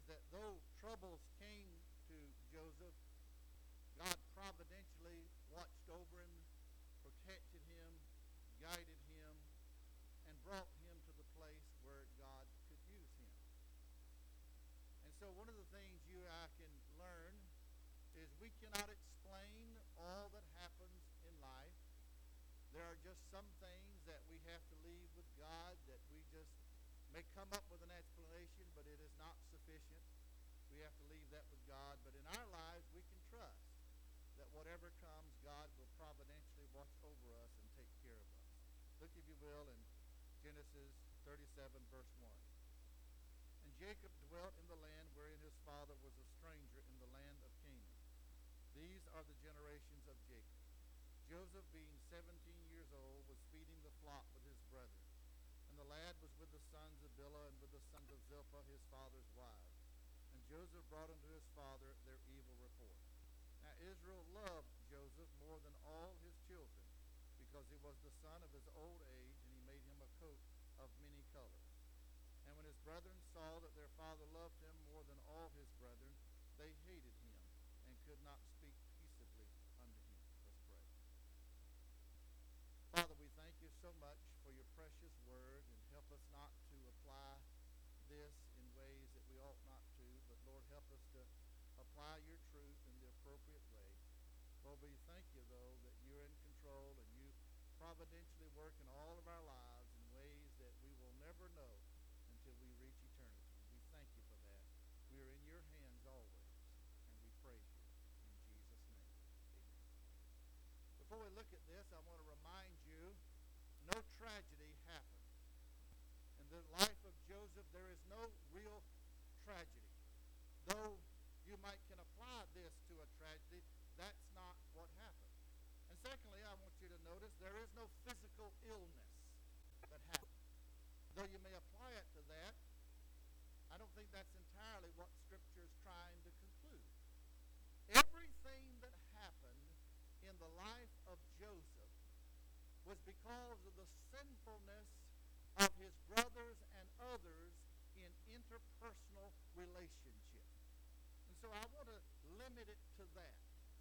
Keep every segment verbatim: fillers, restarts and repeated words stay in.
that though troubles came to Joseph, God providentially watched over him, protected him, guided him, and brought him to the place where God could use him. And so one of the things you and I can learn is we cannot explain all that happens in life. There are just some things that we have to leave with God that we just may come up with an explanation, but it is not sufficient. We have to leave that with God. But in our lives, we can trust that whatever comes, God will providentially watch over us and take care of us. Look, if you will, in Genesis thirty-seven, verse one. And Jacob dwelt in the land wherein his father was a stranger in the land of Canaan. These are the generations of Jacob. Joseph, being seventeen years old, was feeding the flock with his brethren. And the lad was with the sons of Bilhah and with the sons of Zilpah, his father's wives. And Joseph brought unto his father their evil report. Now Israel loved Joseph more than all his children, because he was the son of his old age, and he made him a coat of many colors. And when his brethren saw that their father loved him more than all his brethren, they hated him, and could not speak peaceably unto him. Let's pray. Father, we thank you so much for your precious word, and help us not to apply this in ways that we ought not to, but Lord, help us to apply your truth in the appropriate way. Lord, we thank you, though, that you're in control and you providentially work in all of our lives in ways that we will never know until we reach eternity. We thank you for that. We are in your hands always, and we praise you. In Jesus' name, amen. Before we look at this, I want to remind you, no tragedy happened. In the life of Joseph, there is no real tragedy. Though you might can apply this to a tragedy, that's not what happened. And secondly, I want you to notice there is no physical illness that happened. Though you may apply it to that, I don't think that's entirely what Scripture is trying to conclude. Everything that happened in the life of Joseph was because of the sinfulness of his brothers and others in interpersonal relationship. And so I want to limit it to that.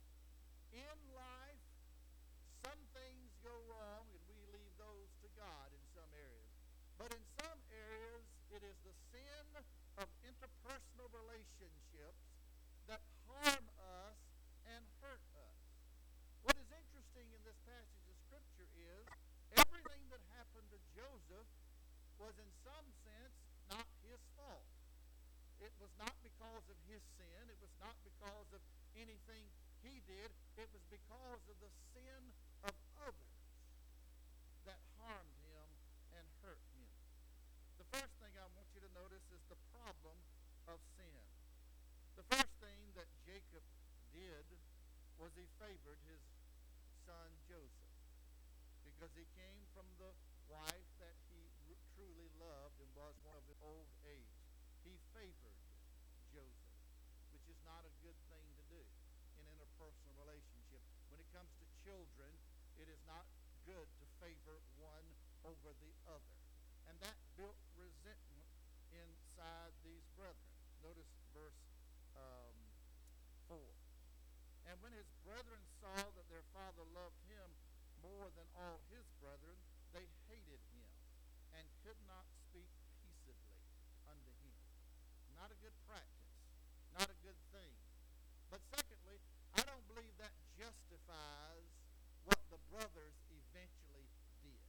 In life, some things go wrong, and we leave those to God in some areas. But in some areas, it is the sin of interpersonal relationships that harm us and hurt us. What is interesting in this passage of Scripture is everything that happened to Joseph was in some sense not his fault. It was not because of his sin. It was not because of anything he did. It was because of the sin of others that harmed him and hurt him. The first thing I want you to notice is the problem of sin. The first thing that Jacob did was he favored his son Joseph, because he came from the wife that he r- truly loved and was one of his old age. He favored Joseph, which is not a good thing to do in interpersonal relationship. When it comes to children, it is not good to favor one over the other. And that built resentment inside these brethren. Notice verse um, four. And when his brethren saw that their father loved him more than all his brethren, they hated him and could not speak peaceably unto him. Not a good practice. Not a good thing. But secondly, I don't believe that justifies what the brothers eventually did.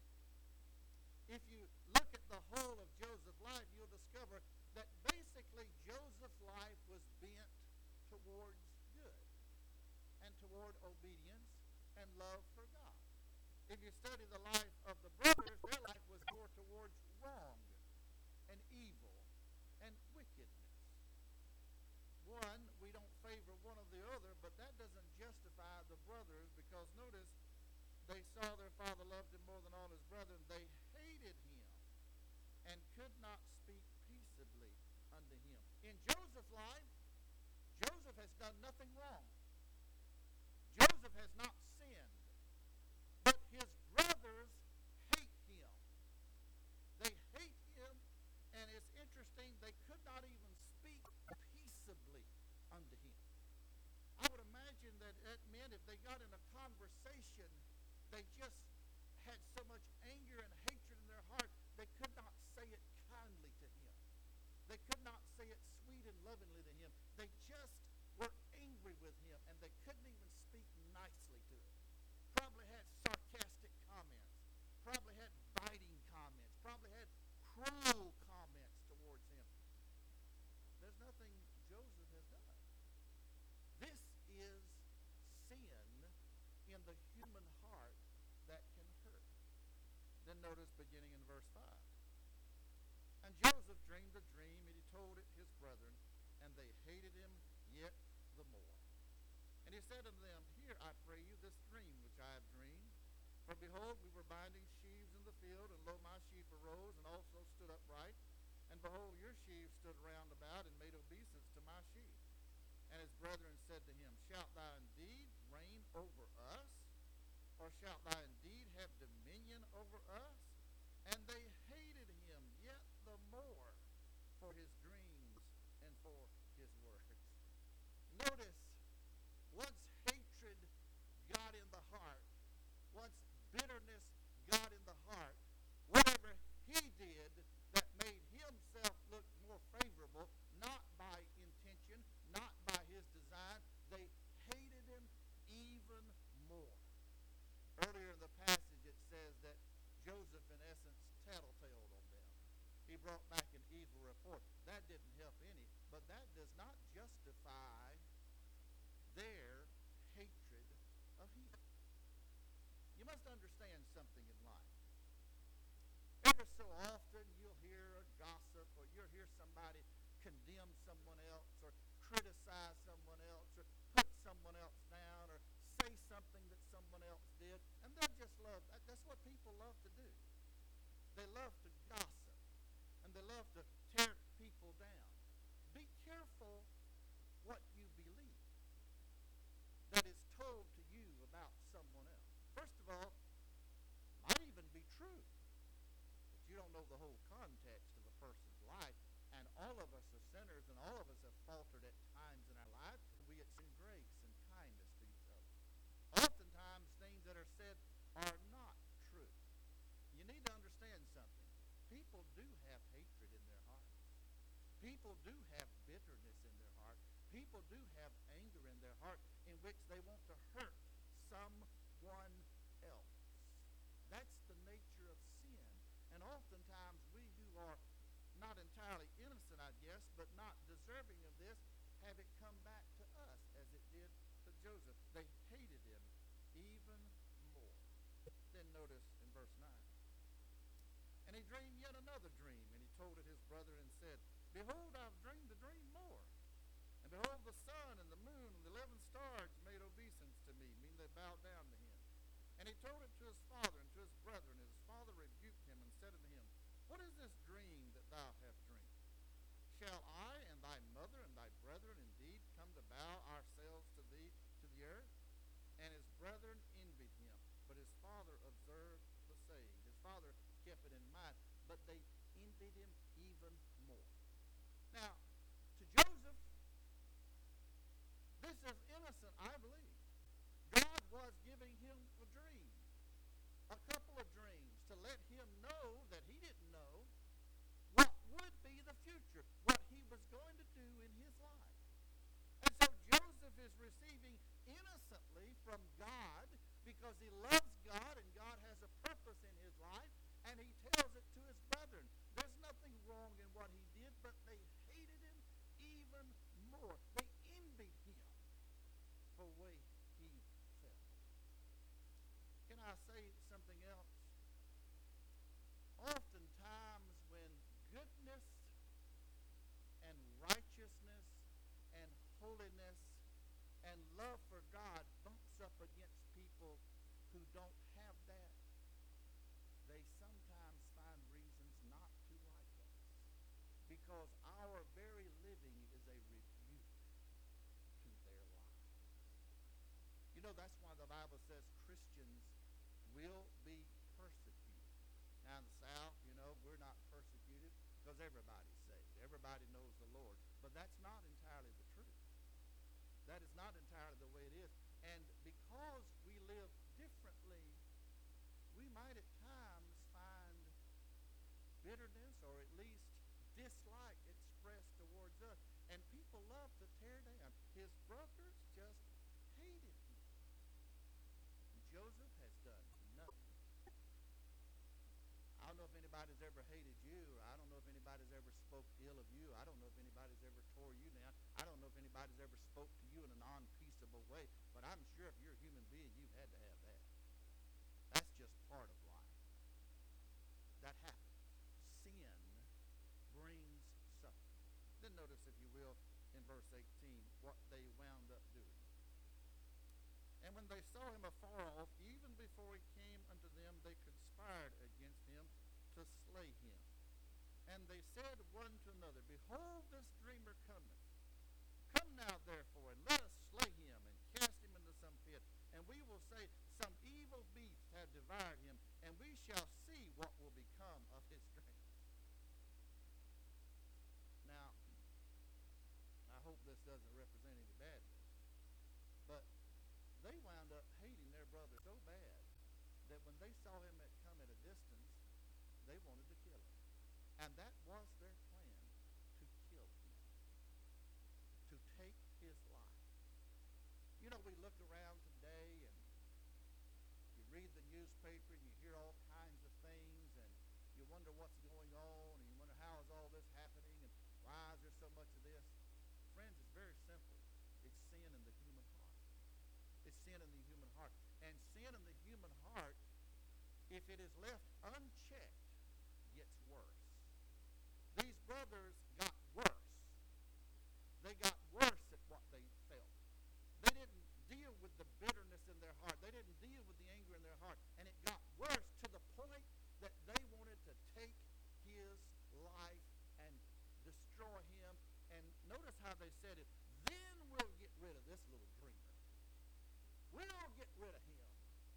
If you look at the whole of Joseph's life, you'll discover that basically Joseph's life was bent towards good and toward obedience and love for God. If you study the life of the brothers, their life was more towards wrong and evil and wickedness. One, we don't favor one of the other, but that doesn't justify the brothers, because notice, they saw their father loved him more than all his brethren. They hated him and could not speak peaceably unto him. In Joseph's life, Joseph has done nothing wrong. Joseph has not sinned. But his brothers hate him. They hate him, and it's interesting, they could not even speak they got in a conversation, they just had so much anger and hatred in their heart, they could not say it kindly to him. They could not say it sweet and lovingly to him. They just were angry with him, and they couldn't even speak nicely to him. Probably had sarcastic comments, probably had biting comments, probably had cruel comments towards him. There's nothing Joseph has done. This is sin in the human heart that can hurt. Then notice beginning in verse five. And Joseph dreamed a dream, and he told it his brethren, and they hated him yet the more. And he said unto them, Hear, I pray you, this dream which I have dreamed. For behold, we were binding sheaves in the field, and lo, my sheaf arose, and also stood upright. And behold, your sheaves stood round about, and made obeisance to my sheaf. And his brethren said to him, Shalt thou indeed reign over us? Or shalt thou indeed have dominion over us? And they hated him yet the more for his dreams and for his words. Notice, once hatred got in the heart, once bitterness got in the heart, whatever he did that made himself look more favorable, not by intention, not by his design, they hated him even more. Earlier in the passage it says that Joseph, in essence, tattletaled on them. He brought back an evil report. That didn't help any, but that does not justify their hatred of him. You must understand something in life. Ever so often you'll hear a gossip, or you'll hear somebody condemn someone else, or criticize someone else, or put someone else down, or say something that someone else did, and they just love, that's what people love to do. They love to gossip, and they love to tear people down. Be careful what you believe that is told to you about someone else. First of all, might even be true, but you don't know the whole context of a person's life, and all of us are sinners, and all of us have faltered at times in our lives. We extend grace and kindness to each other. Oftentimes, things that are said are not true. You need to understand something. People do have hatred in their heart. People do have bitterness in their heart. People do have anger in their heart in which they want to hurt someone else. That's the nature of sin. And oftentimes we who are not entirely innocent, I guess, but not deserving of this, have it come back to us as it did to Joseph. They hated him even more. Then notice in verse nine. And he dreamed yet another dream, and he told it his brother and said, Behold, I have dreamed a dream more. And behold, the sun and the moon and the eleven stars made obeisance to me, meaning they bowed down to him. And he told it to his father and to his brethren, and his father rebuked him and said unto him, What is this dream that thou hast dreamed? Shall I and thy mother and thy brethren indeed come to bow ourselves to thee to the earth? And his brethren envied him, but his father observed the saying. His father kept it in mind, but they envied him even more. Now, to Joseph, this is innocent, I believe. God was giving him a dream, a couple of dreams, to let him know that he didn't know what would be the future, what he was going to do in his life. And so Joseph is receiving innocently from God because he loves God and God has a purpose in his life, and he tells it to his brethren. There's nothing wrong in what he did, but they hated him even more. They envied him for the way he felt. Can I say something else? Oftentimes when goodness and righteousness and holiness and love for God bumps up against people who don't have that, they sometimes find reasons not to like us, because our very living is a rebuke to their lives. You know, that's why the Bible says Christians will be persecuted. Now in the South, you know, we're not persecuted because everybody's saved. Everybody knows the Lord. But that's not entirely the truth. That is not entirely the way it is. And because might at times find bitterness or at least dislike expressed towards us. And people love to tear down. His brothers just hated him. Joseph has done nothing. I don't know if anybody's ever hated you, or I don't know if anybody's ever spoke ill of you. I don't know if anybody's ever tore you down. I don't know if anybody's ever spoke to you in a non-peaceable way. But I'm sure if you're a human being, you've had to have that. That's just part of life. That happens. Sin brings suffering. Then notice, if you will, in verse eighteen, what they wound up doing. And when they saw him afar off, even before he came unto them, they conspired against him to slay him. And they said one to another, Behold, this dreamer cometh. Come now, therefore, and let us slay him, and cast him into some pit. And we will say, Some evil beast hath devoured him, and we shall see what will become of his strength. Now, I hope this doesn't represent any badness, but they wound up hating their brother so bad that when they saw him at, come at a distance, they wanted to kill him. And that was their plan, to kill him, to take his life. You know, we look around today and you read the newspaper and you hear all kinds of things, and you wonder what's going on, and you wonder how is all this happening, and why is there so much of this? Friends, it's very simple. It's sin in the human heart. It's sin in the human heart. And sin in the human heart, if it is left unchecked, gets worse. These brothers got worse. They got worse at what they felt. They didn't deal with the bitterness in their heart. They didn't deal with the anger in their heart. And it got worse to the point that they wanted to take his life and destroy him. And notice how they said it. Then we'll get rid of this little dreamer. We'll get rid of him.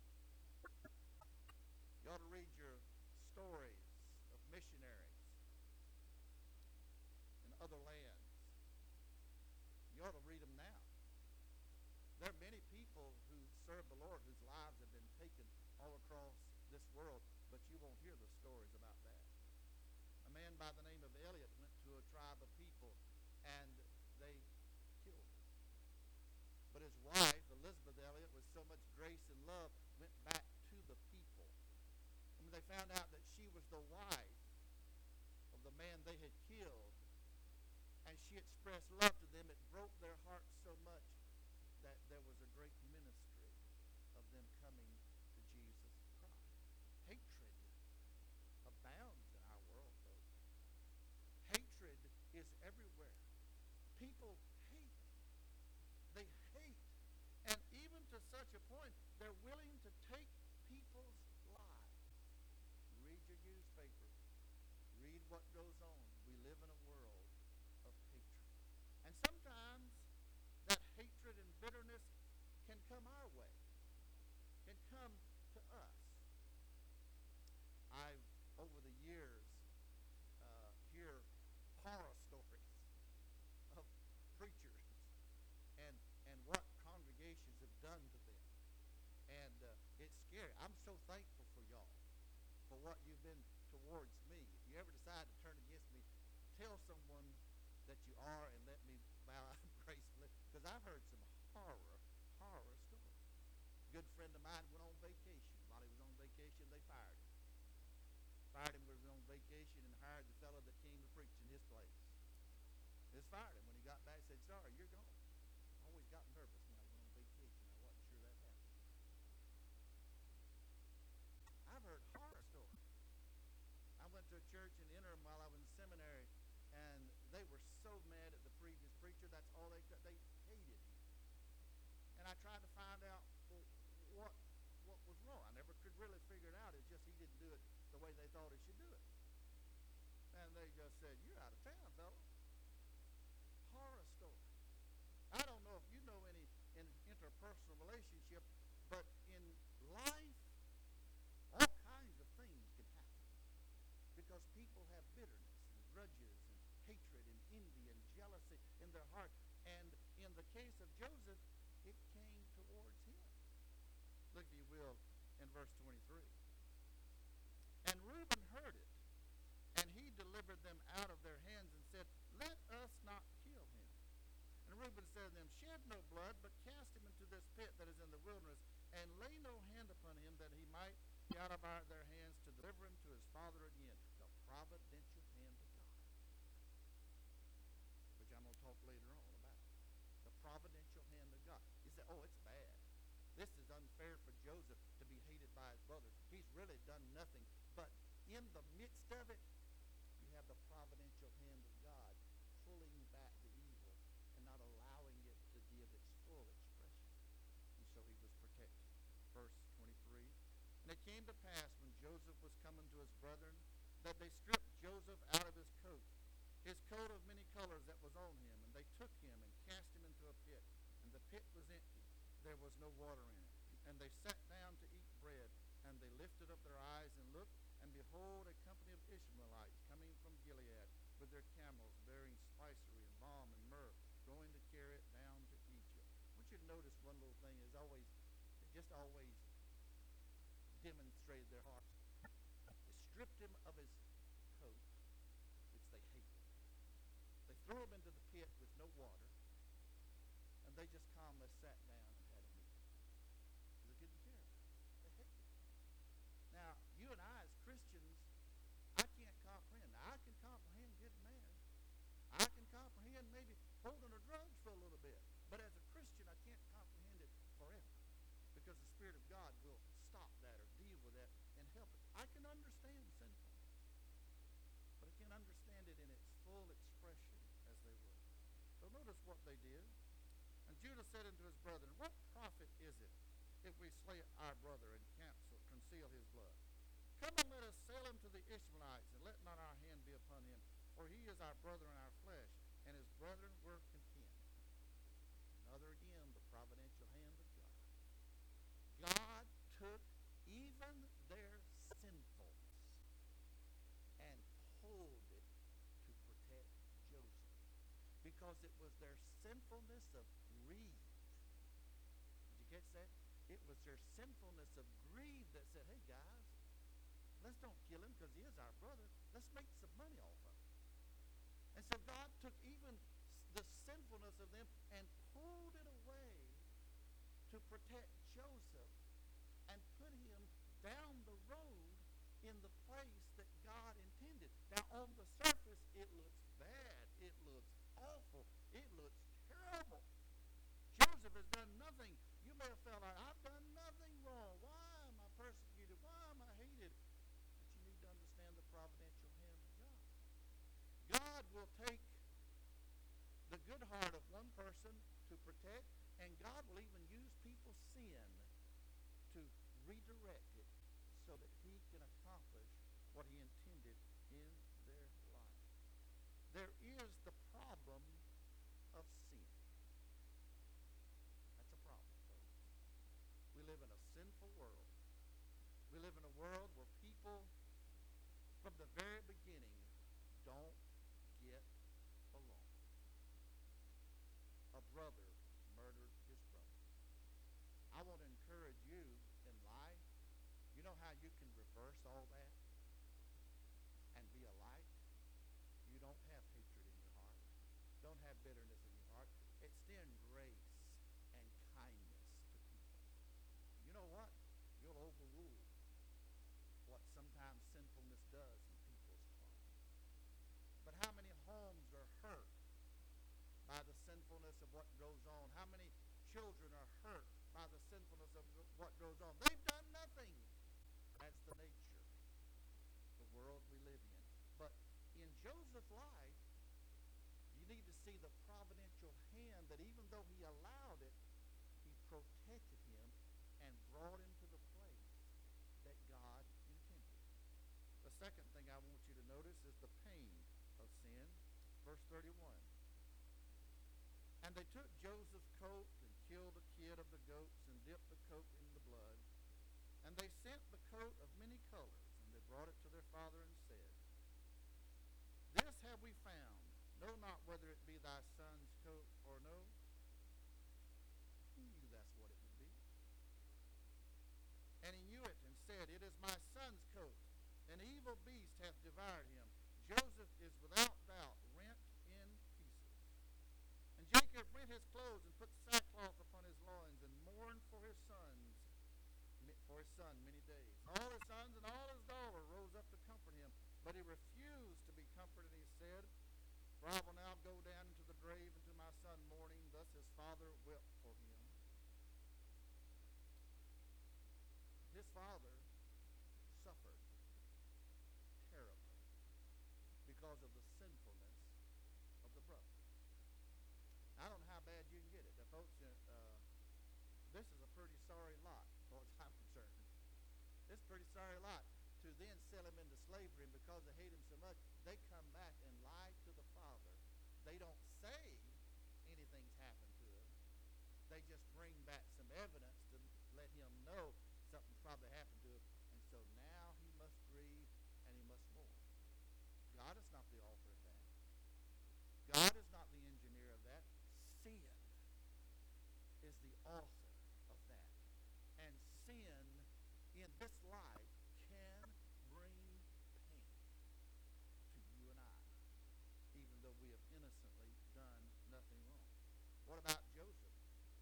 You ought to read your stories of missionaries in other lands. You ought to read them now. There are many people who serve the Lord whose lives have been taken all across this world, but you won't hear the stories about that. A man by the name of Elliot went to a tribe of people, and they killed him. But his wife, Elizabeth Elliot, with so much grace and love, went back to the people. And when they found out that she was the wife of the man they had killed, and she expressed love to them, it broke their hearts so much that there was a great ministry of them coming to Jesus Christ. Hatred abounds in our world, folks. Hatred is everywhere. People hate. They hate. And even to such a point, they're willing to take people's lives. Read your newspaper. Read what goes on. We live in a world of hatred. And sometimes that hatred and bitterness can come our way, can come to us. I've, over the years, uh, hear horror stories of preachers and and what congregations have done to them. And uh, it's scary. I'm so thankful for y'all, for what you've been towards me. If you ever decide to turn against me, tell someone that you are and let me bow out gracefully, because I've heard some horror, horror stories. A good friend of mine went on vacation. While he was on vacation, they fired him. Fired him when he was on vacation and hired the fellow that came to preach in his place. Just fired him. When he got back, said, sorry, you're gone. I always got nervous when I went on vacation. I wasn't sure that happened. I've heard horror stories. I went to a church in interim while I was in seminary, and they were so mad at the previous preacher. That's all they could. They hated him. And I tried to find out, well, what what was wrong. I never could really figure it out. It's just he didn't do it the way they thought he should do it. And they just said, you're out of town, fella. Horror story. I don't know if you know any in interpersonal relationship, but in life, all kinds of things can happen because people have bitterness and grudges and hatred and envy and jealousy in their heart. And in the case of Joseph, it came towards him. Look, if you will, in verse twenty-three. Reuben heard it, and he delivered them out of their hands and said, let us not kill him. And Reuben said to them, shed no blood, but cast him into this pit that is in the wilderness, and lay no hand upon him, that he might be out of our, their hands to deliver him to his father again. The providential hand of God, which I'm going to talk later on about. The providential hand of God. You say, oh, it's bad. This is unfair for Joseph to be hated by his brothers. He's really done nothing. But in the midst of it, you have the providential hand of God pulling back the evil and not allowing it to give its full expression. And so he was protected. Verse twenty-three. And it came to pass when Joseph was coming to his brethren that they stripped Joseph out of his coat, his coat of many colors that was on him, and they took him and cast him into a pit. And the pit was empty. There was no water in it. And they sat down to eat bread, and they lifted up their eyes and looked, and behold, a company of Ishmaelites coming from Gilead with their camels, bearing spicery and balm and myrrh, going to carry it down to Egypt. I want you to notice one little thing is always, it just always demonstrated their hearts. They stripped him of his coat, which they hated. They threw him into the pit with no water, and they just calmly sat down and had a meal. Because they couldn't care. They hated him. Now, you and I as Christians, I can't comprehend. Now, I can comprehend getting married. I can comprehend maybe holding a drugs for a little bit. But as a Christian, I can't comprehend it forever. Because the Spirit of God will stop that or deal with that and help it. I can understand sinfulness. But I can't understand it in its full expression as they were. So notice what they did. And Judah said unto his brethren, what profit is it if we slay our brother and cancel, conceal his blood? Come and let us sell him to the Ishmaelites, and let not our hand be upon him, for he is our brother and our flesh. And his brethren were content. Another again, the providential hand of God. God took even their sinfulness and pulled it to protect Joseph, because it was their sinfulness of greed. Did you catch that? It was their sinfulness of greed that said, hey guys, let's don't kill him because he is our brother. Let's make some money off of him. And so God took even the sinfulness of them and pulled it away to protect Joseph and put him down the road in the place that God intended. Now on the surface it looks bad. It looks awful. It looks terrible. Joseph has done nothing. You may have felt like, I've done nothing wrong. Why am I persecuted? Why am I hated? But you need to understand the providential hand of God. God will take the good heart of one person to protect, and God will even use people's sin to redirect it so that he can accomplish what he intended in their life. There is the problem of sin. That's a problem, folks. We live in a sinful world. We live in a world where people, from the very beginning, don't get along. A brother murdered his brother. I want to encourage you in life. You know how you can reverse all that and be a light? You don't have hatred in your heart. Don't have bitterness in your heart. Extend grace and kindness to people. You know what? You'll overrule what sometimes sinfulness does in people's hearts. But how many homes are hurt by the sinfulness of what goes on? How many children are hurt by the sinfulness of what goes on? They've done nothing. That's the nature of the world we live in. But in Joseph's life, you need to see the providential hand that even though he allowed it, he protected him and brought him to the place that God intended. The second thing I want you to notice is the pain of sin. Verse thirty-one. And they took Joseph's coat and killed a kid of the goats and dipped the coat in the blood. And they sent the coat of many colors, and they brought it to their father and said, this have we found. Know not whether it be thy son's coat or no. He knew that's what it would be. And he knew it and said, it is my son's coat. And An evil beast hath devoured him. Joseph is without doubt rent in pieces. And Jacob rent his clothes and put sackcloth upon his loins and mourned for his sons, for his son many days. All his sons and all his daughter rose up to comfort him, but he refused to be comforted. He said, for I will now go down into the grave into my son mourning. Thus his father wept for him. His father suffered terribly because of the sinfulness of the brothers. I don't know how bad you can get it. The folks, uh, this is a pretty sorry lot, as far as I'm concerned. It's a pretty sorry lot to then sell him into slavery, and because they hate him so much, they come back and lie to the father. They don't say anything's happened to him. They just bring back some evidence to let him know something's probably happened to him, and so now he must grieve and he must mourn. God is not the author of that. God is not the engineer of that. Sin is the author of that. And sin in this life can bring pain to you and I, even though we have innocently done nothing wrong. What about Joseph?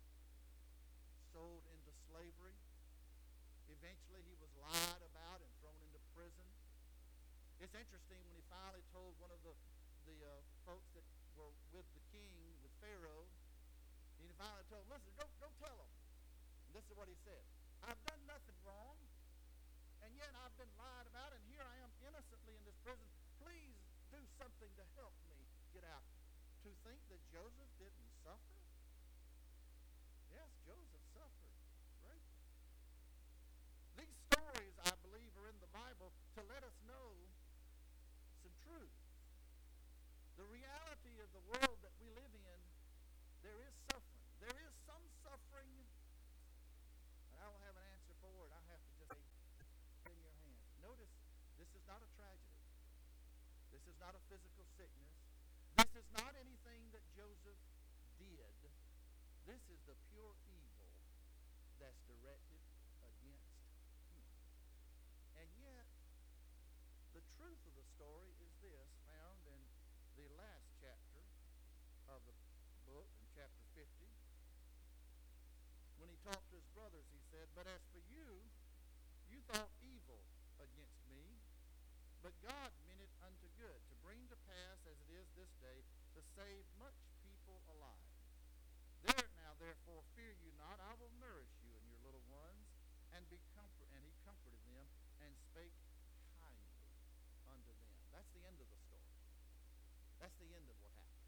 Sold into slavery. Eventually he was lied about and thrown into prison. It's interesting when he finally told one of the, the uh, folks that were with the king, with Pharaoh, he finally told him, listen, go, go tell him. And this is what he said. I've done nothing wrong, and yet I've been lied about, and here I am innocently in this prison. Please do something to help me get out. To think that Joseph didn't suffer? Yes, Joseph suffered greatly. These stories, I believe, are in the Bible to let us know some truth. The reality of the world that we live in, there is suffering. There is some suffering, and I don't have an answer for it. I have to just say, in your hands. Notice, this is not a tragedy. This is not a physical sickness. This is not anything that Joseph did. This is the pure evil that's directed against him. And yet, the truth of the story is this, found in the last chapter of the book, in chapter fifty. When he talked to his brothers, he said, but as for you, you thought evil against me, but God meant it unto good, to bring to pass, as it is this day, to save much people alive. There now, therefore, fear you not. I will nourish you and your little ones, and be comfort. And he comforted them and spake kindly unto them. That's the end of the story. That's the end of what happened.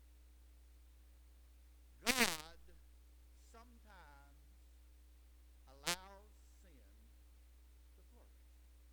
God sometimes allows sin to flourish.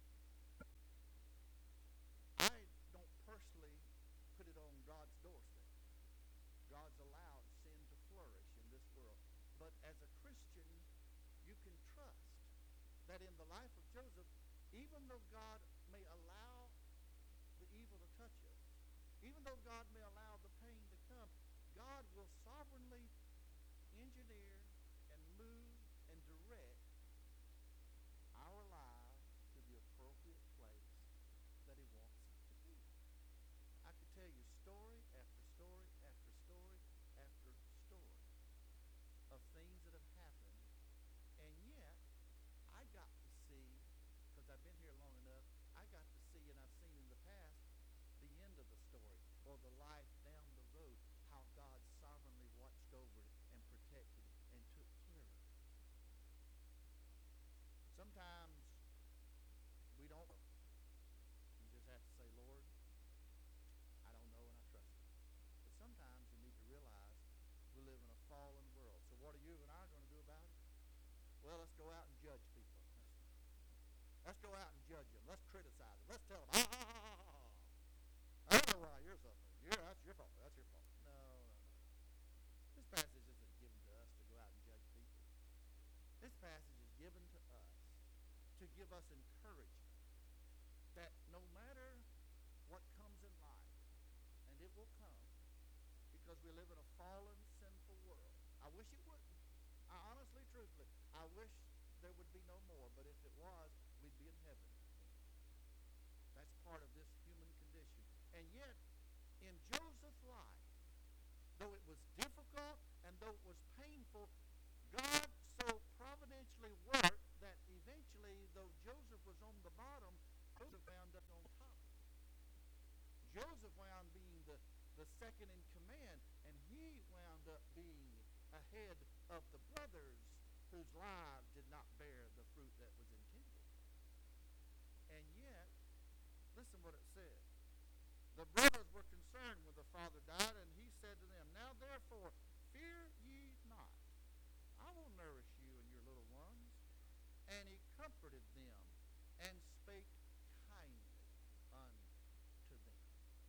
I don't personally put it on God's doorstep. God's allowed sin to flourish in this world. But as a Christian, you can trust that in the life of Joseph, even though God may allow the evil to touch us, even though God may allow the pain to come, God will sovereignly engineer and move and direct our lives to the appropriate place that he wants it to be. I could tell you story after story after story after story of things that have happened, and yet I got to see, because I've been here long enough, I got to see, and I've seen in the past, the end of the story, or the life down the road, how God sovereignly watched over it and protected it and took care of it. Sometimes we don't know. You just have to say, Lord, I don't know and I trust you. But sometimes you need to realize we live in a fallen world. So what are you and I going to do about it? Well, let's go out and judge people. Let's go out and judge them. Let's criticize them. Let's tell them, ah, ah, ah, ah, ah. I don't know why you're suffering. You're, that's your fault. That's your fault. No, no, no. This passage isn't given to us to go out and judge people. This passage is given to us to give us encouragement that no matter what comes in life, and it will come, because we live in a fallen, sinful world. I wish it wouldn't. I honestly, truthfully, I wish there would be no more, but if it was, we'd be in heaven then. That's part of this human condition. And yet, in Joseph's life, though it was difficult and though it was painful, God so providentially worked that eventually, though Joseph was on the bottom, Joseph wound up on top. Joseph wound being the, the second in command, and he wound up being ahead of the brothers whose lives did not bear the fruit that was intended. And yet, listen what it said. The brothers were concerned when the father died, and he said to them, "Now therefore, fear ye not. I will nourish you and your little ones." And he comforted them and spake kindly unto them.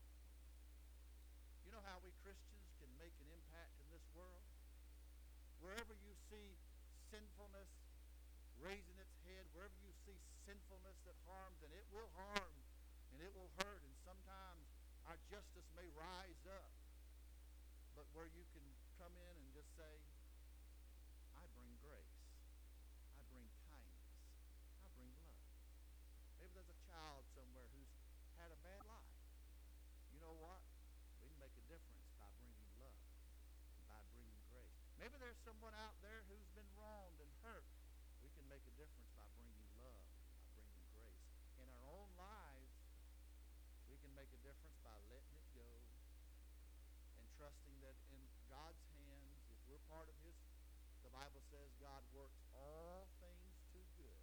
You know how we Christians can make an impact in this world? Wherever you see sinfulness raising its head, wherever you see sinfulness that harms, and it will harm, and it will hurt, and sometimes our justice may rise up, but where you can come in and just say, I bring grace, I bring kindness, I bring love. Maybe there's a child somewhere who's had a bad life. You know what? We can make a difference by bringing love, by bringing grace. Maybe there's someone out there who's been wronged and hurt. We can make a difference by bringing love, by bringing grace. In our own lives, we can make a difference by letting it go and trusting that in God's hands, if we're part of his, the Bible says God works all things to good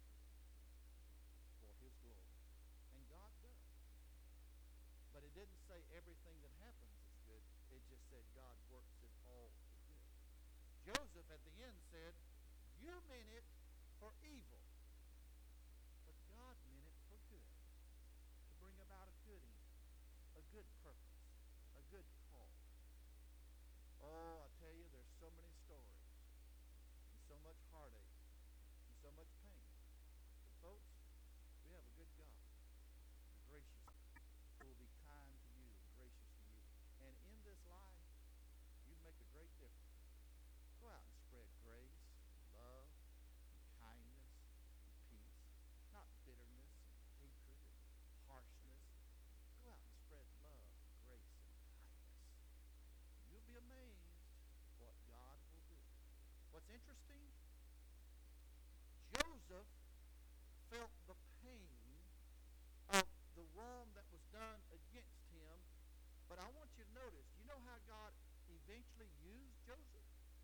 for his glory. And God does. But it didn't say everything that happens is good. It just said God works it all to good. Joseph at the end said, you meant it for evil, but God meant it for good, to bring about a good end, a good purpose, a good cause. Oh, I tell you, there's so many stories, and so much heartache, and so much pain. But folks, we have a good God, a gracious God, who will be kind to you and gracious to you. And in this life, you'd make a great difference. Go out and spread grace, love, and kindness, and peace, not bitterness and hatred and harshness. Go out and spread love, grace, and kindness. You'll be amazed what God will do. What's interesting, Joseph felt the pain of the wrong that was done against him, but I want you to notice, do you know how God eventually used Joseph?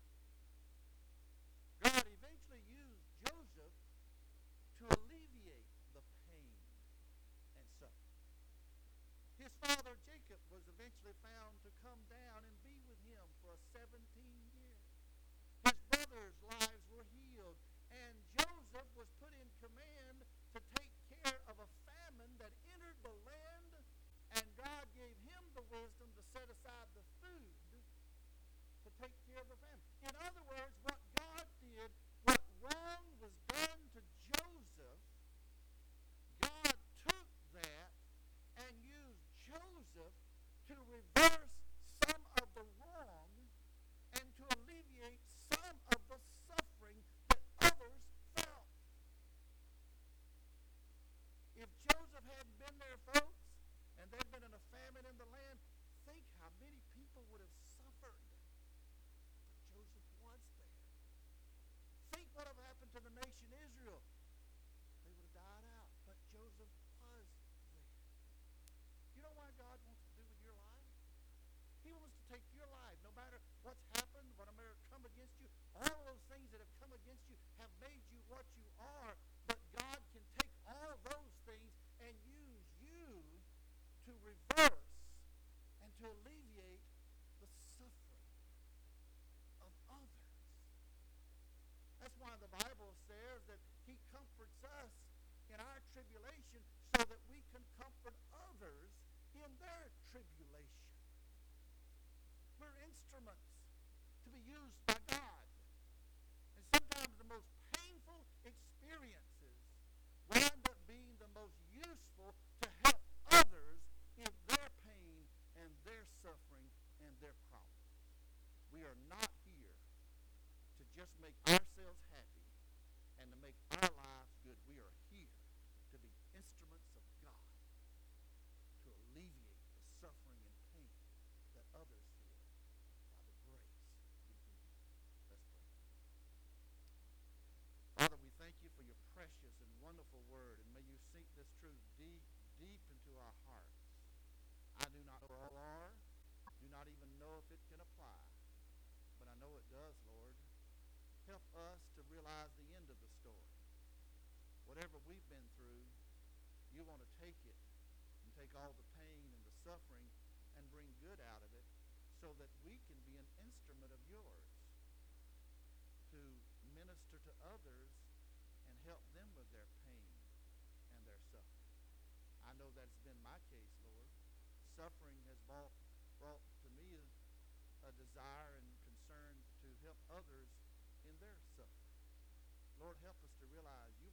God eventually used Joseph to alleviate the pain and suffering. His father Jacob was eventually found to come down and be with him for seventeen years. His brothers' lives were healed, and Joseph was put in command to take care of a famine that entered the land, and God gave him the wisdom to set aside the food to take care of the famine. In other words, what God did, what wrong was done to Joseph, God took that and used Joseph to reverse some of the wrong and to alleviate some of the suffering that others felt. If Joseph hadn't been there, folks, and there'd been a famine in the land, think how many people would have suffered. But Joseph was there. Think what would have happened to the nation Israel. They would have died out, but Joseph was there. You know why God wants to do with your life? He wants to take your life, no matter what's happened, what may have come against you, all those things that have come against you have made you what you are, but God can take all those things and use you to reverse and to alleviate the suffering of others. That's why the Bible says that he comforts us in our tribulation so that we can comfort others in their tribulation. We're instruments to be used by God. And sometimes the most painful experiences wind up being the most useful to help others in their pain and their suffering and their problems. We are not here to just make ourselves happy and to make our lives good. We are here to be instruments of God suffering and pain that others feel by the grace we can give. Let's pray. Father, we thank you for your precious and wonderful word, and may you sink this truth deep, deep into our hearts. I do not know where all are, do not even know if it can apply, but I know it does, Lord. Help us to realize the end of the story. Whatever we've been through, you want to take it and take all the pain and the suffering and bring good out of it so that we can be an instrument of yours to minister to others and help them with their pain and their suffering. I know that's been my case, Lord. Suffering has brought, brought to me a, a desire and concern to help others in their suffering. Lord, help us to realize